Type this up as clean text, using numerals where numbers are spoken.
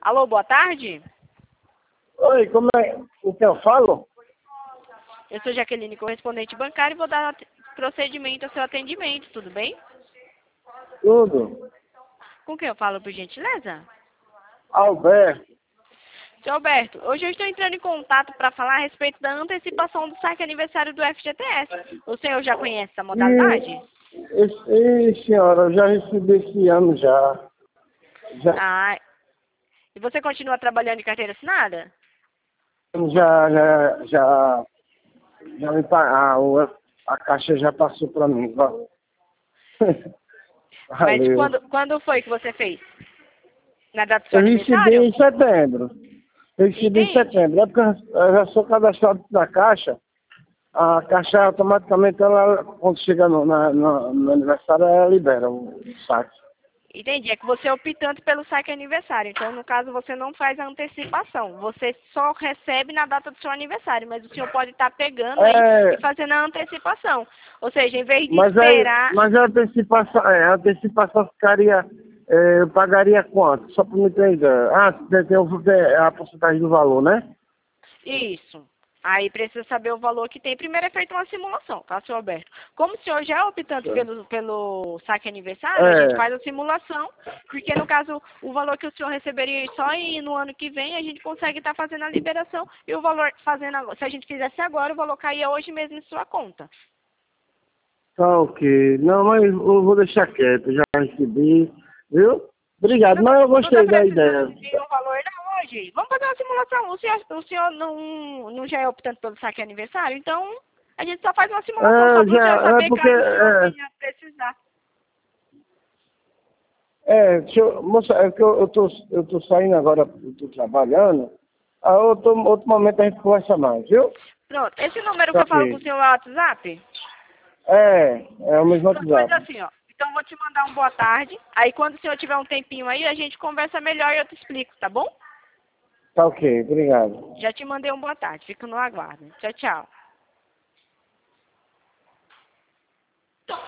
Alô, boa tarde. Oi, como é o que eu falo? Eu sou Jaqueline, correspondente bancário, e vou dar procedimento ao seu atendimento, tudo bem? Tudo. Com quem eu falo, por gentileza? Alberto. Seu Alberto, hoje eu estou entrando em contato para falar a respeito da antecipação do saque aniversário do FGTS. O senhor já conhece essa modalidade? Senhora, eu já recebi esse ano já. Ah, e você continua trabalhando em carteira assinada? Já me a caixa já passou para mim. Mas Valeu. quando foi que você fez? Na data do seu Eu recebi aniversário? em setembro. Eu recebi em Entende? setembro. É porque eu já sou cadastrado da Caixa. A Caixa automaticamente, ela, quando chega no aniversário, ela libera o saque. Entendi. É que você é optante pelo saque aniversário. Então, no caso, você não faz a antecipação. Você só recebe na data do seu aniversário. Mas o senhor pode estar pegando aí e fazendo a antecipação. Ou seja, em vez de esperar... Mas a antecipação ficaria... eu pagaria quanto? Só para me entender. Ah, tem a porcentagem do valor, né? Isso. Aí precisa saber o valor que tem. Primeiro é feita uma simulação, tá, senhor Alberto? Como o senhor já é optante pelo saque aniversário, a gente faz a simulação, porque no caso, o valor que o senhor receberia só no ano que vem, a gente consegue estar fazendo a liberação e o valor se a gente fizesse agora, o valor caía hoje mesmo em sua conta. Tá ok. Não, mas eu vou deixar quieto, já recebi, viu? Obrigado, mas eu gostei da ideia. Não tem um valor não hoje. Vamos fazer uma simulação. O senhor não já é optante pelo saque aniversário, então a gente só faz uma simulação só para o senhor saber caso o senhor venha precisar. Moça, é que eu tô saindo agora, eu tô trabalhando. A outro momento a gente conversa mais, viu? Pronto. Esse número que Tá eu falo com ok. o senhor é o WhatsApp? É o mesmo Pronto, mas WhatsApp. assim, ó. Então eu vou te mandar um boa tarde. Aí quando o senhor tiver um tempinho aí, a gente conversa melhor e eu te explico, tá bom? Tá ok, obrigado. Já te mandei um boa tarde. Fico no aguardo. Tchau, tchau.